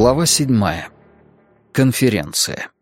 Глава 7. Конференция.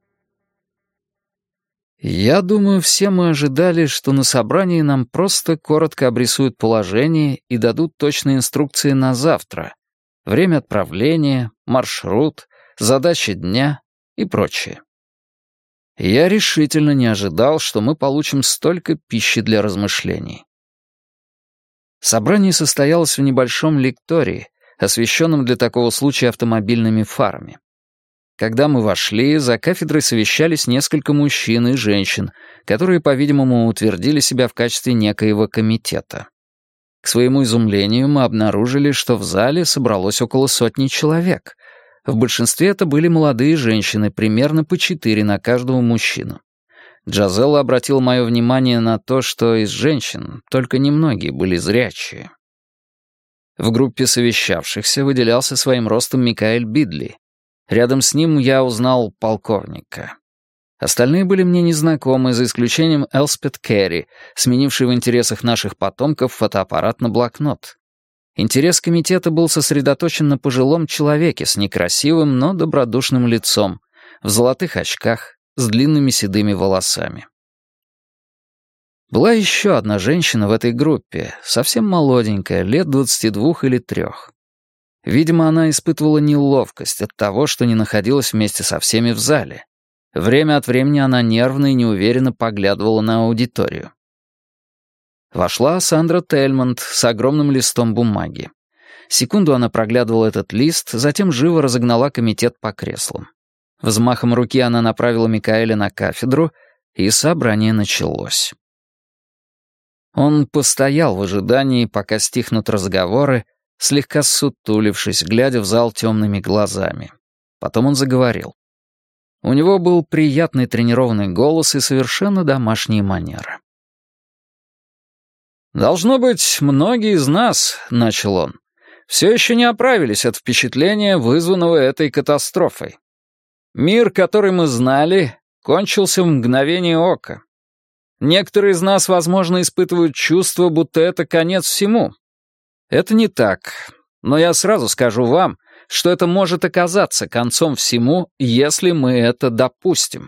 Я думаю, все мы ожидали, что на собрании нам просто коротко обрисуют положение и дадут точные инструкции на завтра, время отправления, маршрут, задачи дня и прочее. Я решительно не ожидал, что мы получим столько пищи для размышлений. Собрание состоялось в небольшом лектории, освещенном для такого случая автомобильными фарами. Когда мы вошли, за кафедрой совещались несколько мужчин и женщин, которые, по-видимому, утвердили себя в качестве некоего комитета. К своему изумлению мы обнаружили, что в зале собралось около сотни человек. В большинстве это были молодые женщины, примерно по 4 на каждого мужчину. Джазелла обратила мое внимание на то, что из женщин только немногие были зрячие. В группе совещавшихся выделялся своим ростом Микаэль Бидли. Рядом с ним я узнал полковника. Остальные были мне незнакомы, за исключением Элспет Керри, сменившей в интересах наших потомков фотоаппарат на блокнот. Интерес комитета был сосредоточен на пожилом человеке с некрасивым, но добродушным лицом, в золотых очках, с длинными седыми волосами. Была еще одна женщина в этой группе, совсем молоденькая, лет 22 или 3. Видимо, она испытывала неловкость от того, что не находилась вместе со всеми в зале. Время от времени она нервно и неуверенно поглядывала на аудиторию. Вошла Сандра Тельмонт с огромным листом бумаги. Секунду она проглядывала этот лист, затем живо разогнала комитет по креслам. Взмахом руки она направила Микаэля на кафедру, и собрание началось. Он постоял в ожидании, пока стихнут разговоры, слегка ссутулившись, глядя в зал темными глазами. Потом он заговорил. У него был приятный тренированный голос и совершенно домашние манеры. «Должно быть, многие из нас, — начал он, — все еще не оправились от впечатления, вызванного этой катастрофой. Мир, который мы знали, кончился в мгновение ока. Некоторые из нас, возможно, испытывают чувство, будто это конец всему. Это не так, но я сразу скажу вам, что это может оказаться концом всему, если мы это допустим.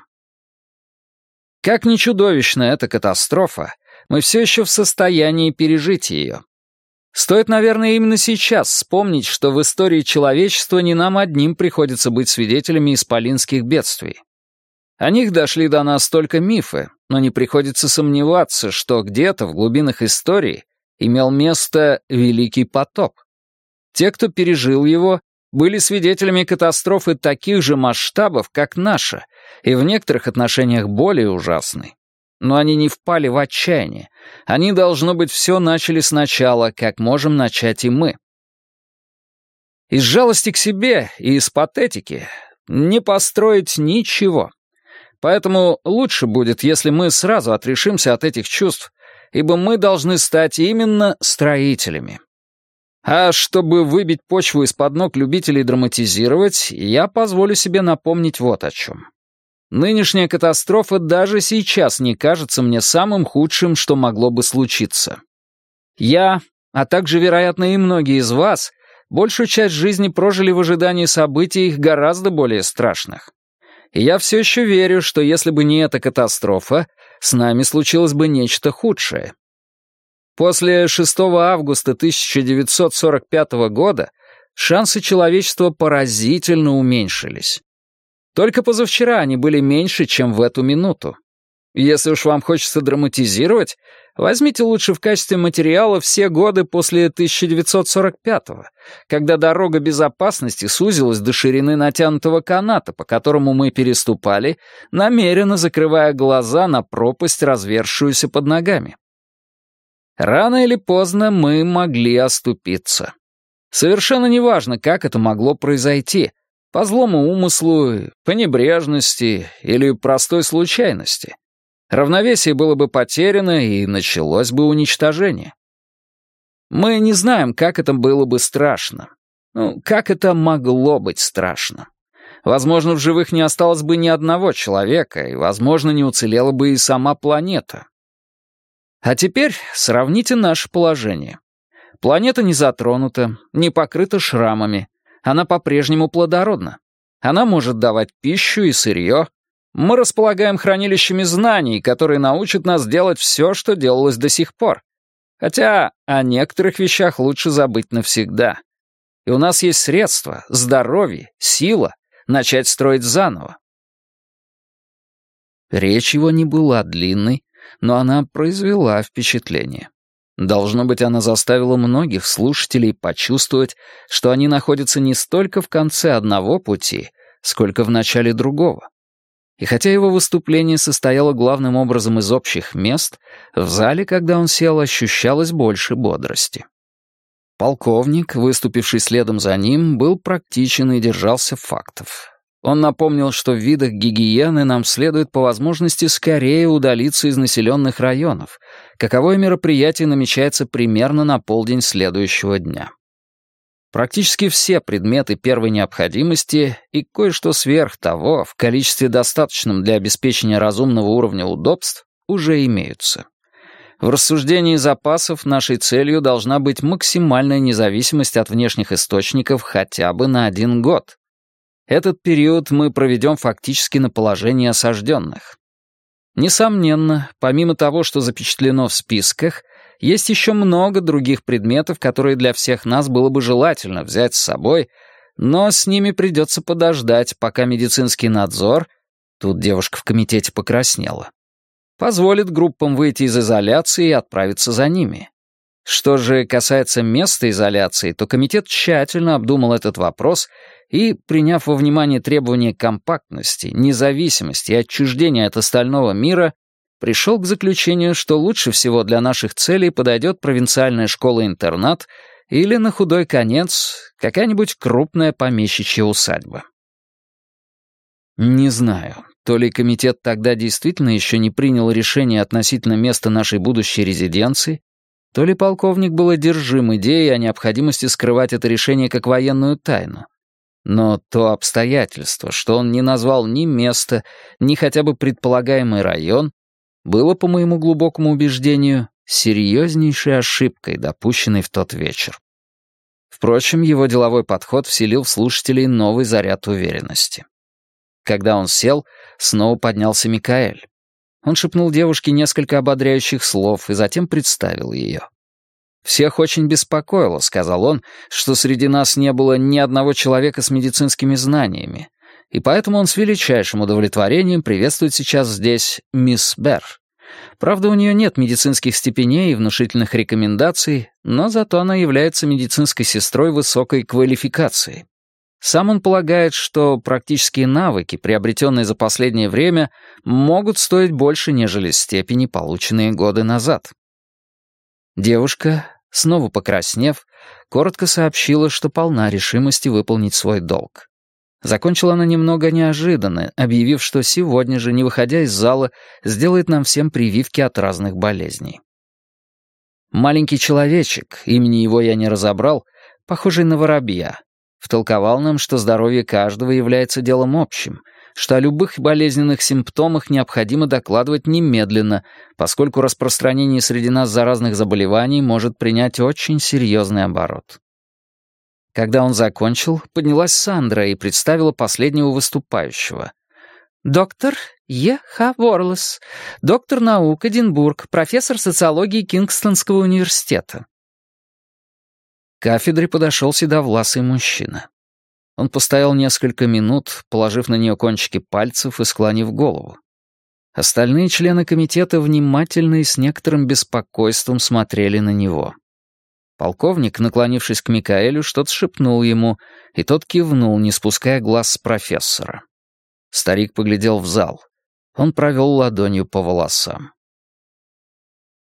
Как ни чудовищна эта катастрофа, мы все еще в состоянии пережить ее. Стоит, наверное, именно сейчас вспомнить, что в истории человечества не нам одним приходится быть свидетелями исполинских бедствий. О них дошли до нас только мифы, но не приходится сомневаться, что где-то в глубинах истории имел место Великий потоп. Те, кто пережил его, были свидетелями катастрофы таких же масштабов, как наша, и в некоторых отношениях более ужасной. Но они не впали в отчаяние. Они, должно быть, все начали сначала, как можем начать и мы. Из жалости к себе и из патетики не построить ничего. Поэтому лучше будет, если мы сразу отрешимся от этих чувств, ибо мы должны стать именно строителями. А чтобы выбить почву из-под ног любителей драматизировать, я позволю себе напомнить вот о чем. Нынешняя катастрофа даже сейчас не кажется мне самым худшим, что могло бы случиться. Я, а также, вероятно, и многие из вас, большую часть жизни прожили в ожидании событий гораздо более страшных. И я все еще верю, что если бы не эта катастрофа, с нами случилось бы нечто худшее. После 6 августа 1945 года шансы человечества поразительно уменьшились. Только позавчера они были меньше, чем в эту минуту. Если уж вам хочется драматизировать, возьмите лучше в качестве материала все годы после 1945-го, когда дорога безопасности сузилась до ширины натянутого каната, по которому мы переступали, намеренно закрывая глаза на пропасть, разверзшуюся под ногами. Рано или поздно мы могли оступиться. Совершенно неважно, как это могло произойти, по злому умыслу, по небрежности или простой случайности. Равновесие было бы потеряно, и началось бы уничтожение. Мы не знаем, как это было бы страшно. Как это могло быть страшно. Возможно, в живых не осталось бы ни одного человека, и, возможно, не уцелела бы и сама планета. А теперь сравните наше положение. Планета не затронута, не покрыта шрамами. Она по-прежнему плодородна. Она может давать пищу и сырье. Мы располагаем хранилищами знаний, которые научат нас делать все, что делалось до сих пор. Хотя о некоторых вещах лучше забыть навсегда. И у нас есть средства, здоровье, сила начать строить заново. Речь его не была длинной, но она произвела впечатление. Должно быть, она заставила многих слушателей почувствовать, что они находятся не столько в конце одного пути, сколько в начале другого. И хотя его выступление состояло главным образом из общих мест, в зале, когда он сел, ощущалось больше бодрости. Полковник, выступивший следом за ним, был практичен и держался фактов. Он напомнил, что в видах гигиены нам следует по возможности скорее удалиться из населенных районов, каковое мероприятие намечается примерно на полдень следующего дня. Практически все предметы первой необходимости и кое-что сверх того, в количестве достаточном для обеспечения разумного уровня удобств, уже имеются. В рассуждении запасов нашей целью должна быть максимальная независимость от внешних источников хотя бы на 1 год. Этот период мы проведем фактически на положении осажденных. Несомненно, помимо того, что запечатлено в списках, есть еще много других предметов, которые для всех нас было бы желательно взять с собой, но с ними придется подождать, пока медицинский надзор, тут девушка в комитете покраснела, позволит группам выйти из изоляции и отправиться за ними. Что же касается места изоляции, то комитет тщательно обдумал этот вопрос и, приняв во внимание требования компактности, независимости и отчуждения от остального мира, пришел к заключению, что лучше всего для наших целей подойдет провинциальная школа-интернат или, на худой конец, какая-нибудь крупная помещичья усадьба. Не знаю, то ли комитет тогда действительно еще не принял решение относительно места нашей будущей резиденции, то ли полковник был одержим идеей о необходимости скрывать это решение как военную тайну. Но то обстоятельство, что он не назвал ни места, ни хотя бы предполагаемый район, было, по моему глубокому убеждению, серьезнейшей ошибкой, допущенной в тот вечер. Впрочем, его деловой подход вселил в слушателей новый заряд уверенности. Когда он сел, снова поднялся Микаэль. Он шепнул девушке несколько ободряющих слов и затем представил ее. «Всех очень беспокоило», — сказал он, «что среди нас не было ни одного человека с медицинскими знаниями, и поэтому он с величайшим удовлетворением приветствует сейчас здесь мисс Берр. Правда, у нее нет медицинских степеней и внушительных рекомендаций, но зато она является медицинской сестрой высокой квалификации. Сам он полагает, что практические навыки, приобретенные за последнее время, могут стоить больше, нежели степени, полученные годы назад». Девушка, снова покраснев, коротко сообщила, что полна решимости выполнить свой долг. Закончила она немного неожиданно, объявив, что сегодня же, не выходя из зала, сделает нам всем прививки от разных болезней. Маленький человечек, имени его я не разобрал, похожий на воробья, втолковал нам, что здоровье каждого является делом общим, что о любых болезненных симптомах необходимо докладывать немедленно, поскольку распространение среди нас заразных заболеваний может принять очень серьезный оборот. Когда он закончил, поднялась Сандра и представила последнего выступающего. Доктор Е. Х. Ворлес, доктор наук, Эдинбург, профессор социологии Кингстонского университета. К кафедре подошел седовласый мужчина. Он постоял несколько минут, положив на нее кончики пальцев и склонив голову. Остальные члены комитета внимательно и с некоторым беспокойством смотрели на него. Полковник, наклонившись к Микаэлю, что-то шепнул ему, и тот кивнул, не спуская глаз с профессора. Старик поглядел в зал. Он провел ладонью по волосам.